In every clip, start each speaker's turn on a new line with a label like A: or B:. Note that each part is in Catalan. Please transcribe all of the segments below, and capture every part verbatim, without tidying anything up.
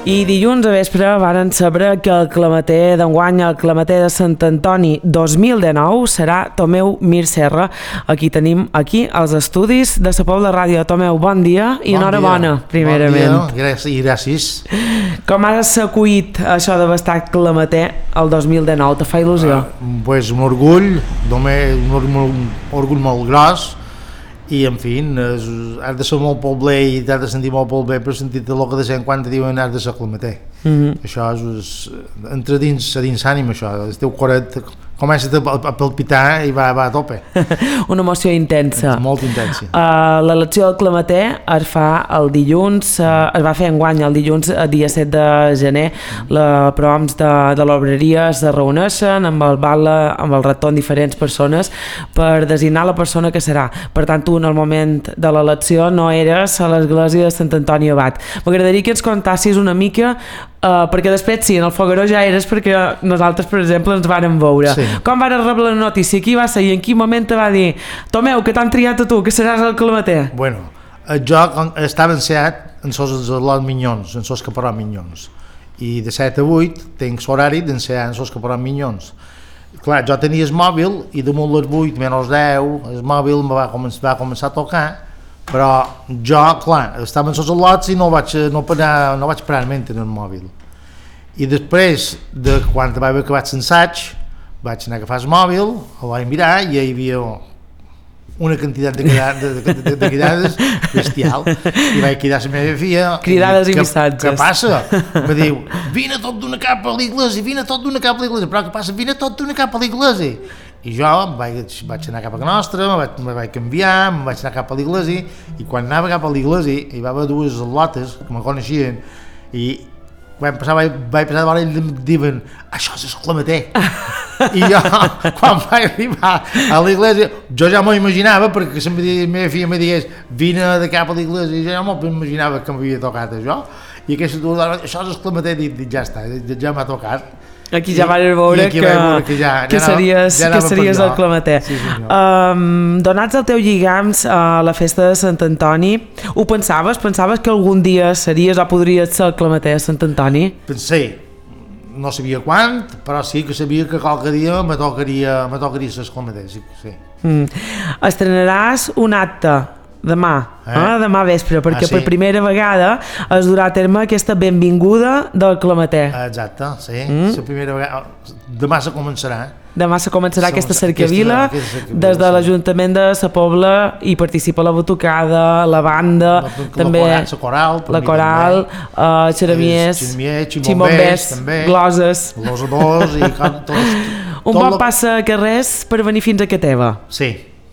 A: I dilluns a vespre varen saber que el clamater d'enguany, el clamater de Sant Antoni dos mil dinou, serà Tomeu Mir Serra. Aquí tenim aquí els estudis de la Pobla Ràdio. Tomeu, bon dia i bon enhorabona, dia. Primerament.
B: Bon dia, gràcies, gràcies.
A: Com has acollit això de bastar clamater el dos mil dinou? Te fa il·lusió?
B: Uh, pues un orgull, només un orgull, un orgull molt gros, i en fi, has de ser molt pobler i t'has de sentir molt pobler per sentir-te el que de cent quan te diuen has de ser clamater. Mm-hmm. Això és, és entra dins, a dins ànim, això, el teu coret comença a, a palpitar i va, va a tope.
A: Una emoció intensa.
B: Molt intensa.
A: Uh, L'elecció del clamater es fa el dilluns, uh, es va fer enguany el dilluns, el dia set de gener. La proms de, de l'obreria es reuneixen amb el bal, amb el retorn diferents persones per designar la persona que serà. Per tant, tu en el moment de l'elecció no eres a l'església de Sant Antoni Abat. M'agradaria que ens contassis una mica, Uh, perquè després sí, en el Fogueró ja eres perquè nosaltres, per exemple, ens vàrem veure. Sí. Com vas rebre la notícia? Qui va ser i en quin moment te va dir Tomeu, que t'han triat a tu, que seràs el clamater?
B: Bueno, jo estava enseat en sos lot minyons, en sos caparró minyons, i de set a vuit tinc l'horari d'ensear en sos caparró minyons. Clar, jo tenia el mòbil i damunt les vuit menys deu el mòbil em va començar, va començar a tocar, però jo, clar, estava en els al·lots i no vaig, no, parar, no vaig parar mentre en el mòbil. I després, de quan vaig haver acabat l'ensaig, vaig anar a agafar el mòbil, el vaig mirar i hi havia una quantitat de, de, de, de, de cridades bestial. I vaig cridar a la meva filla.
A: Cridades i, i missatges.
B: Què passa? Me diu, vine tot d'una capa a l'església, vine tot d'una capa a l'església. Però què passa? Vine tot d'una capa a l'església. I jo vaig, vaig anar cap a nostra, me vaig, me vaig canviar, me vaig anar cap a l'església, i quan anava cap a l'església hi va haver dues al·lotes que me coneixien i vaig passar, vaig, vaig passar de vora i em diuen això és el clamater. I jo, quan vaig arribar a l'església, jo ja m'ho imaginava, perquè la meva filla me digués vine de cap a l'església, i jo ja m'ho imaginava que m'havia tocat això, i aquesta tu, això és el clamater, i ja està, ja m'ha tocat.
A: Aquí ja vas veure que, veure que, ja, ja que series, ja que series el clamater. Sí, um, donats el teu lligams a la festa de Sant Antoni, ho pensaves? Pensaves que algun dia series o podries ser el clamater de Sant Antoni?
B: Pensé, no sabia quan, però sí que sabia que qualque dia me tocaria, me tocaria ser el clamater, sí, sí. Mm.
A: Estrenaràs un acte demà, eh? Eh? demà vespre, perquè ah, sí. per primera vegada es durà a terme aquesta benvinguda del clamater.
B: Exacte, sí, mm? la primera vegada, demà se començarà.
A: Demà se començarà aquesta cercavila, aquesta, aquesta des de l'Ajuntament de la Pobla hi participa la batucada, la banda,
B: la,
A: també
B: la coral,
A: la coral, uh, xeramiers, ximbombers, gloses,
B: glosadors i tots.
A: Un bon lo... passa carrers per venir fins a Cateva.
B: Sí.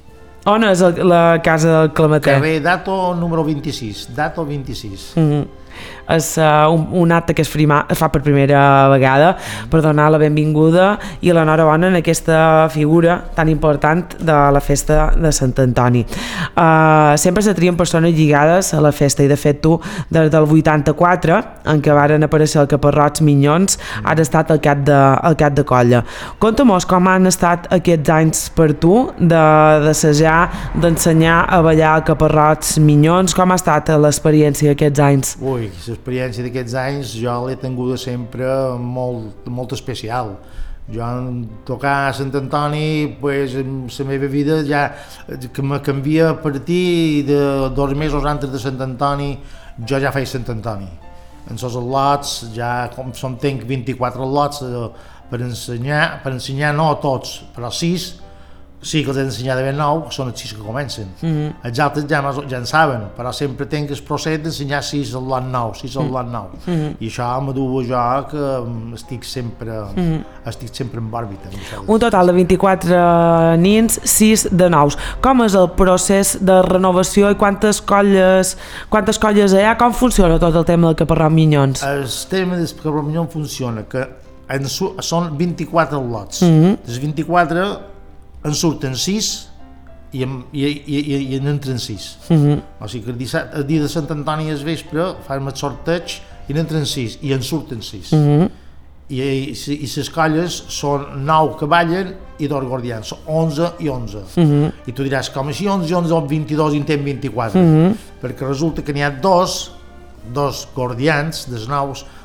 A: On és el, la casa del clamater?
B: Carrer Dato número vint-i-sis, Dato vint-i-sis. Mm-hmm.
A: És uh, un, un acte que es, frima, es fa per primera vegada per donar la benvinguda i l'enhorabona en aquesta figura tan important de la festa de Sant Antoni. Uh, sempre se trien persones lligades a la festa i de fet tu des del vuitanta-quatre en què varen aparèixer el Caparrots Minyons has estat al cap de, al cap de colla. Conta-mos com han estat aquests anys per tu d'assajar, d'ensenyar a ballar el Caparrots Minyons, com ha estat l'experiència aquests anys?
B: Ui, l'experiència d'aquests anys jo l'he tinguda sempre molt, molt especial. Jo en tocar a Sant Antoni, pues, la meva vida ja que me canvia a partir de dos mesos antes de Sant Antoni, jo ja feia Sant Antoni. En els al·lots, ja com som tenc vint-i-quatre al·lots per ensenyar, per ensenyar no a tots, però sis, sí que els he d'ensenyar de ben nou, són els sis que comencen. Mm-hmm. Els altres ja, ja en saben, però sempre tinc el procés d'ensenyar sis al lot nou, sis al lot nou. Mm-hmm. I això m'aduu jo que estic sempre, mm-hmm. estic sempre en òrbita.
A: Un total de vint-i-quatre nins, sis de nous. Com és el procés de renovació i quantes colles, quantes colles hi ha? Com funciona tot el tema del Caparró Minyons?
B: El tema del Caparró Minyons funciona que en, són vint-i-quatre lots. Mm-hmm. Els vint-i-quatre en surten sis i, i, i, i, i en entren sis. Uh-huh. O sigui que el dia, el dia de Sant Antoni al vespre fan el sorteig i n'entren sis i en surten sis. Uh-huh. I, i, i les colles són nou que ballen i dos guardians, són onze i onze. Uh-huh. I tu diràs, com així onze i onze o vint-i-dos i en tenen vint-i-quatre? Uh-huh. Perquè resulta que n'hi ha dos, dos guardians dels nous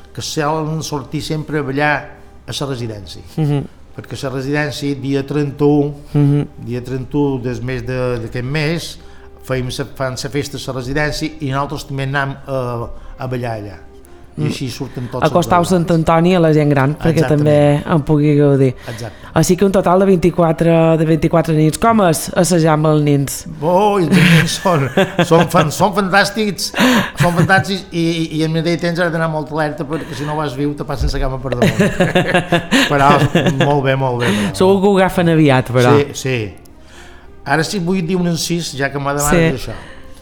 B: que solen sortir sempre a ballar a la residència. Uh -huh. Perquè a la residència, dia trenta-u, uh -huh. dia trenta-u del mes d'aquest mes, feim, fan la festa a la residència i nosaltres també anem a, a ballar allà. I així surten tots.
A: Acostau Sant Antoni a la gent gran, perquè
B: Exactament.
A: també en pugui gaudir.
B: Exacte.
A: Així que un total de vint-i-quatre, de vint-i-quatre nits. Com és assajar amb els nins?
B: Oh, els nins són, són, fan, són fantàstics, són fantàstics i, i en mateix temps has d'anar molt alerta perquè si no vas viu te passen la cama per damunt. Però molt bé, molt bé. Però.
A: Segur que ho agafen aviat, però.
B: Sí, sí. Ara sí vull dir un incís, ja que m'ha demanat
A: Sí.
B: això.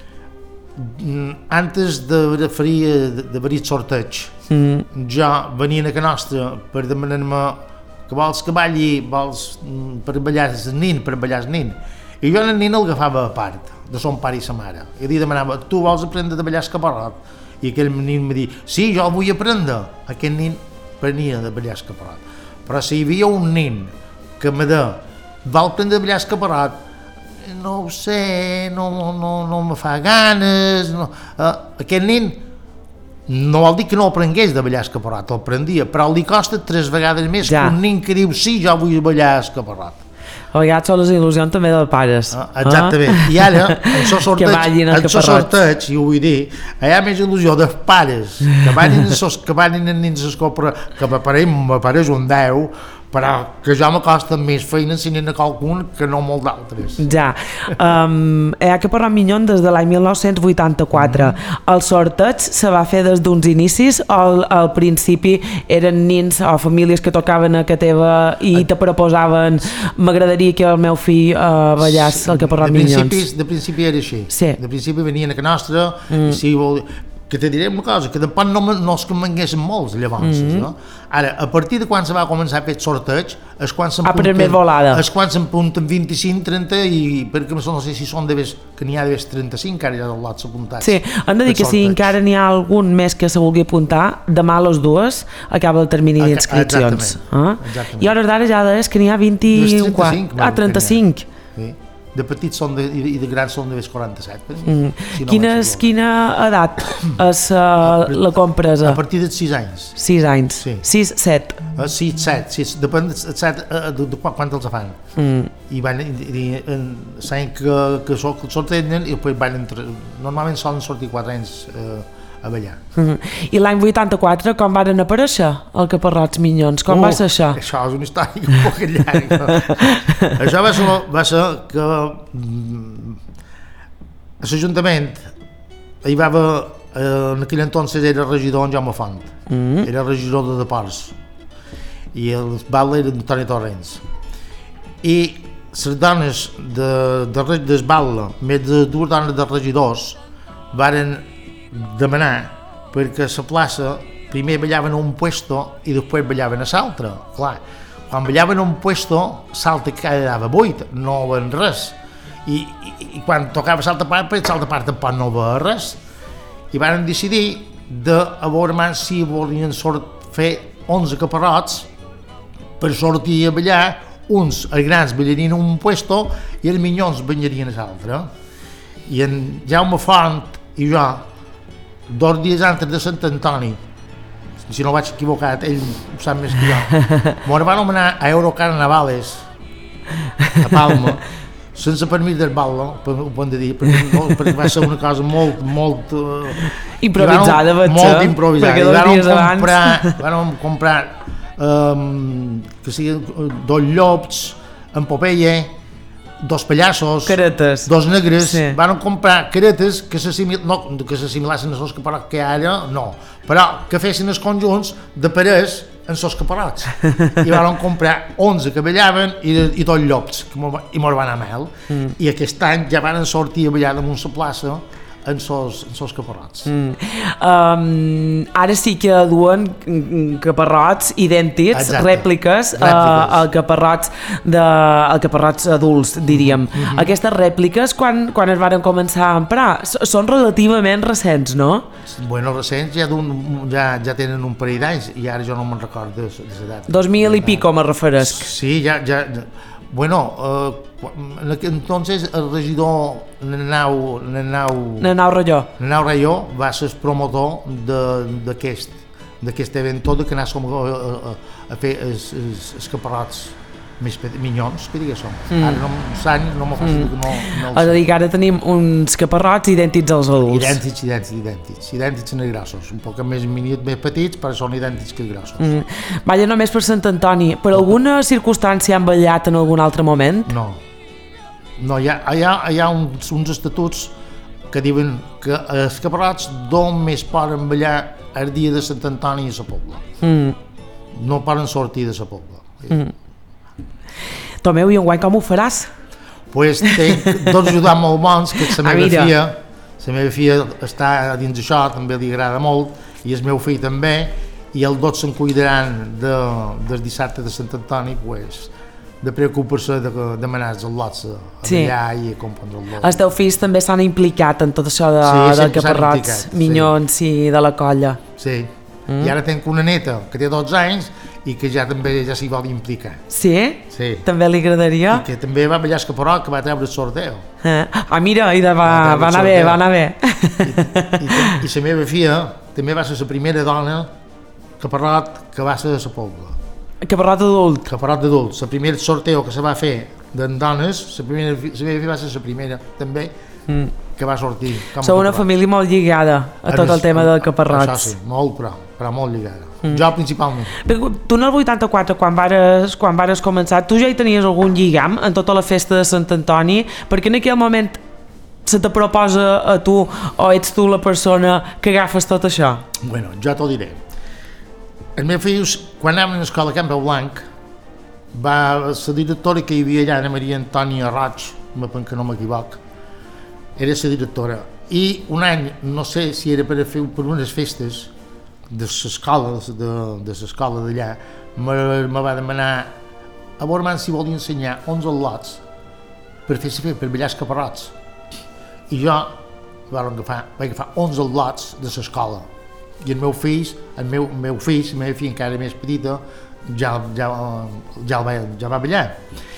B: Antes de fer d'haver-hi sorteig, mm. jo venia a casa nostra per demanar-me que vols que balli, vols per ballar el nin, per ballar el nin. I jo el nin el agafava a part, de son pare i sa mare. I li demanava, tu vols aprendre a ballar el caparrot? I aquell nin em diu, sí, jo el vull aprendre. Aquest nin prenia de ballar el caparrot. Però si hi havia un nin que me deia, vol aprendre a ballar el caparrot, no ho sé, no, no, no me fa ganes, no. Uh, aquest nin no vol dir que no aprengués de ballar el caparrot, el prendia, però li costa tres vegades més ja. que un nin que diu sí, jo vull ballar el caparrot.
A: A vegades són les il·lusions també dels pares.
B: Uh, exactament, uh? I ara, en so sorteig, en so sorteig, i ho vull dir, hi ha més il·lusió dels pares que ballin els nins a escopar, que m'apareix un deu, però que jo m'acosta més feina ensenyant a qualcun que no molt d'altres.
A: Ja, um, hi ha que parlar Mignon des de l'any mil nou-cents vuitanta-quatre. Mm. El sorteig se va fer des d'uns inicis o al, al principi eren nins o famílies que tocaven a casa teva i te proposaven m'agradaria que el meu fill uh, ballés el que parla Minyons?
B: De principi era així.
A: Sí.
B: De principi venien a casa nostra mm. i si vol... que te diré una cosa, que tampoc no, no es convenguessin molts llavors, mm-hmm. no? Ara, a partir de quan se va començar a fer sorteig, és quan s'empunten és quan s'empunten vint-i-cinc, trenta i perquè no sé si són de ves, que n'hi ha de ves trenta-cinc, ara hi ha dels lots apuntats.
A: Sí, hem de dir que si encara n'hi ha algun més que se vulgui apuntar, demà a les dues acaba el termini d'inscripcions.
B: Exactament.
A: I a hores d'ara ja és que n'hi ha vint-i-quatre. Ah, trenta-cinc.
B: Sí. De petits són de, i de grans són de més quaranta-set.
A: Mm. Si no quina, quina edat és uh, la compresa?
B: A partir de sis anys.
A: sis anys?
B: Sí.
A: sis, set?
B: Uh, sis, set, sis, depèn de, set, uh, de, de quan, quan els fan. Mm. I van, i, i, saben que, que sortegen i després van entre, normalment solen sortir quatre anys uh, a ballar.
A: Mm. I l'any vuitanta-quatre com varen aparèixer el Caparrots Minyons? Com uh, va ser això?
B: Això és una història un poc llarga. Això va ser, va ser que mm, a l'Ajuntament hi va haver, eh, en aquell entonces era regidor en Jaume Font, mm. era regidor de Deports i el batlle era Antoni Torrents i les dones de, de, del batlle, més de dues dones de regidors varen demanar perquè a la plaça primer ballaven a un puesto i després ballaven a l'altre. Clar, quan ballaven a un puesto l'altre quedava buit, no veien res i, i, i quan tocava l'altra part per l'altra part tampoc no veia res i van decidir de a veure si volien sort, fer onze caparrots per sortir a ballar, uns els grans ballarien a un puesto i els minyons ballarien a l'altre i en Jaume Font i jo dos dies antes de Sant Antoni, si no vaig equivocat, ell ho sap més que jo, m'ho van anomenar a Eurocarnavales, a Palma, sense permís del batlle, ho podem dir, perquè, perquè va ser una cosa molt, molt... Uh,
A: improvisada, vaig ser.
B: Molt improvisada. I van comprar, van comprar um, que siguin dos llops, en Popeye, dos pallassos,
A: caretes.
B: Dos negres, sí. Van comprar caretes que s'assimilassin, no que s'assimilassin a els caparots que ara, no, però que fessin els conjunts de parers en els caparots. I van comprar onze que ballaven i, i dos llops, que mo, i mos van a mel. Mm. I aquest any ja van sortir a ballar damunt la plaça en els caparrots. Mm.
A: Um, ara sí que duen caparrots idèntics, exacte. Rèpliques, rèpliques. Uh, al caparrots de, al caparrots adults, diríem. Mm -hmm. Aquestes rèpliques, quan, quan es varen començar a emprar? Són relativament recents, no?
B: Bueno, recents ja, ja, ja tenen un parell d'anys i ara jo no me'n recordo de l'edat.
A: Dos mil i pico me referesc.
B: Sí, ja... ja Bueno, uh, en aquell entonces el regidor Nenau Nenau
A: Nenau Rayó
B: Nenau Rayó va ser el promotor d'aquest d'aquest event tot, que anàssim a, a, a fer els, els, els caparrots més minyons, que diguéssim. Mm. Ara no, l'any no m'ho faci mm. no, no
A: és a dir, que ara tenim uns caparrots idèntics als adults.
B: Idèntics, idèntics, idèntics, idèntics en els grossos, un poc més minut, més petits, però són idèntics que els grossos.
A: Mm. Vaja, només per Sant Antoni, per alguna circumstància han ballat en algun altre moment?
B: No, no, hi ha, hi ha, hi ha uns, uns estatuts que diuen que els caparrots només poden ballar el dia de Sant Antoni a la Pobla. Mm. No poden sortir de la Pobla. Mm.
A: Tomeu, i enguany com ho faràs?
B: Pues tenc dos ajudants molt bons, que la meva ah, filla, la meva filla està dins d'això, també li agrada molt, i el meu fill també, i els dos se'n cuidaran de, del dissabte de Sant Antoni, pues, de preocupar-se de demanar els lots a sí. ballar i a compondre el lot.
A: Els teus fills també s'han implicat en tot això de, sí, de caparrots minyons sí. i de la colla.
B: Sí, mm. i ara tenc una neta que té dotze anys i que ja també ja s'hi vol implicar.
A: Sí?
B: Sí.
A: També li agradaria?
B: I que també va ballar el caparrot, que va treure el sorteo.
A: Eh? Ah, mira, i de va, va, va anar bé, va anar bé.
B: I, i, i la meva filla també va ser la primera dona caparrot que va ser a la Pobla.
A: Caparrot adult?
B: Caparrot adult. El primer sorteo que se va fer de dones, la primera, la meva filla va ser la primera també, mm. que va sortir.
A: Sou una família molt lligada a tot el tema del caparrots.
B: Això sí, molt, però, però molt lligada. Mm. Jo principalment.
A: Però tu en el vuitanta-quatre, quan vares, quan vares començar, tu ja hi tenies algun lligam en tota la festa de Sant Antoni? Perquè en aquell moment se te proposa a tu o ets tu la persona que agafes tot això?
B: Bueno, jo t'ho diré. Els meus fills, quan anaven a l'escola Campbell Blanc, va, la directora que hi havia allà, Ana Maria Antònia Roig, que no m'equivoc, era la directora. I un any, no sé si era per, fer, per unes festes de l'escola, de, de l'escola d'allà, me, me va demanar a veure si volia ensenyar onze lots per fer per ballar els caparrots. I jo vaig agafar, vaig agafar onze lots de l'escola. I el meu fill, el meu, meu fill, la meva filla encara més petita, ja, ja, ja, va, ja va ballar.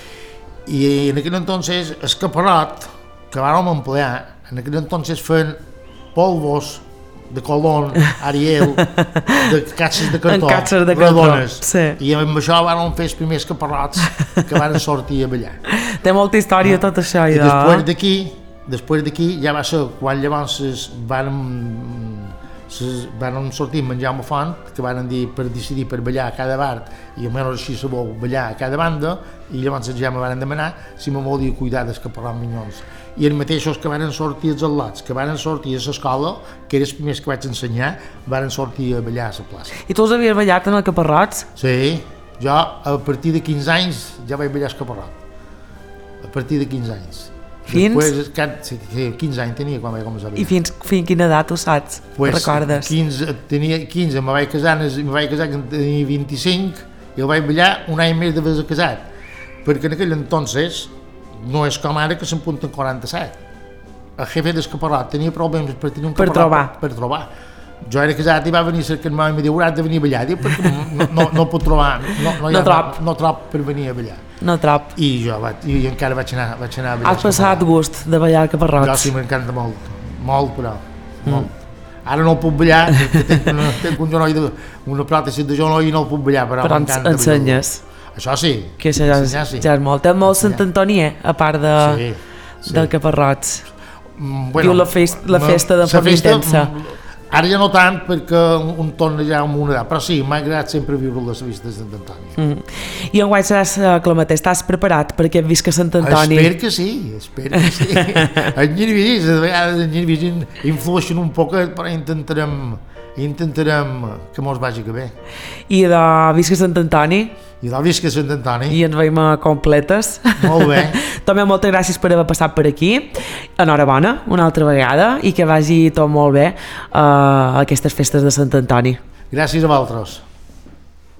B: I en aquell entonces el caparrot que vam emplear, en aquell entonces feien polvos de Colón, Ariel, de catxes de cartó,
A: de
B: redones.
A: Sí.
B: I amb això vam fer els primers caparrots que van sortir a ballar.
A: Té molta història no? tot això.
B: I després d'aquí, després d'aquí ja va ser quan llavors van van sortir amb en Jaume Font, que van dir per decidir per ballar a cada bar, i almenys així se vol ballar a cada banda, i llavors ja me van demanar si me volia cuidar dels caparrots minyons. I els mateixos que van sortir els al·lots, que van sortir a l'escola, que eren els primers que vaig ensenyar, van sortir a ballar a la plaça.
A: I tu els havies ballat en el caparrots?
B: Sí, jo a partir de quinze anys ja vaig ballar el caparrot. A partir de quinze anys.
A: Fins?
B: Després, sí, quinze anys tenia quan vaig començar a ballar.
A: I fins, fins quina edat ho saps?
B: Pues,
A: recordes?
B: quinze, tenia quinze, me vaig casar, me vaig casar quan tenia vint-i-cinc i el vaig ballar un any més d'haver-se casat. Perquè en aquell entonces no és com ara que se'n punten quaranta-set. El jefe del caparrot tenia problemes per tenir un
A: per
B: caparrot
A: trobar.
B: Per, per trobar. Jo era casat i va venir a cercar-me i em diu, hauràs de venir a ballar. Diu, perquè no, no, no puc trobar, no, no,
A: no, trob.
B: no, no trob per venir a ballar.
A: No trob.
B: I jo vaig, i encara vaig anar, vaig anar a ballar.
A: Has passat gust de ballar el caparrots?
B: Jo sí, m'encanta molt, molt però, molt. Mm. Ara no el puc ballar, perquè tenc una, tenc un genoll de, una pròtesi de genoll i no el puc ballar, però,
A: però
B: m'encanta.
A: ensenyes.
B: Això sí.
A: Que això ja, és, sí. ja és molt. Té molt Sant Antoni, eh? A part de, sí, sí. del caparrots.
B: Mm, bueno,
A: diu la, fest, la festa de forma intensa.
B: Ara ja no tant perquè un torna ja amb una edat, però sí, m'ha agradat sempre viure les vistes de Sant Antoni. Mm.
A: I enguany seràs clamater, estàs preparat per aquest visca Sant Antoni?
B: Espero que sí, espero que sí. Els nervis, de vegades els nervis influeixen un poc, però intentarem, intentarem que mos vagi que bé.
A: I de visca Sant Antoni?
B: I de visca Sant Antoni.
A: I ens veiem completes.
B: Molt bé.
A: També moltes gràcies per haver passat per aquí. Enhorabona, una altra vegada, i que vagi tot molt bé a uh, aquestes festes de Sant Antoni.
B: Gràcies a vosaltres.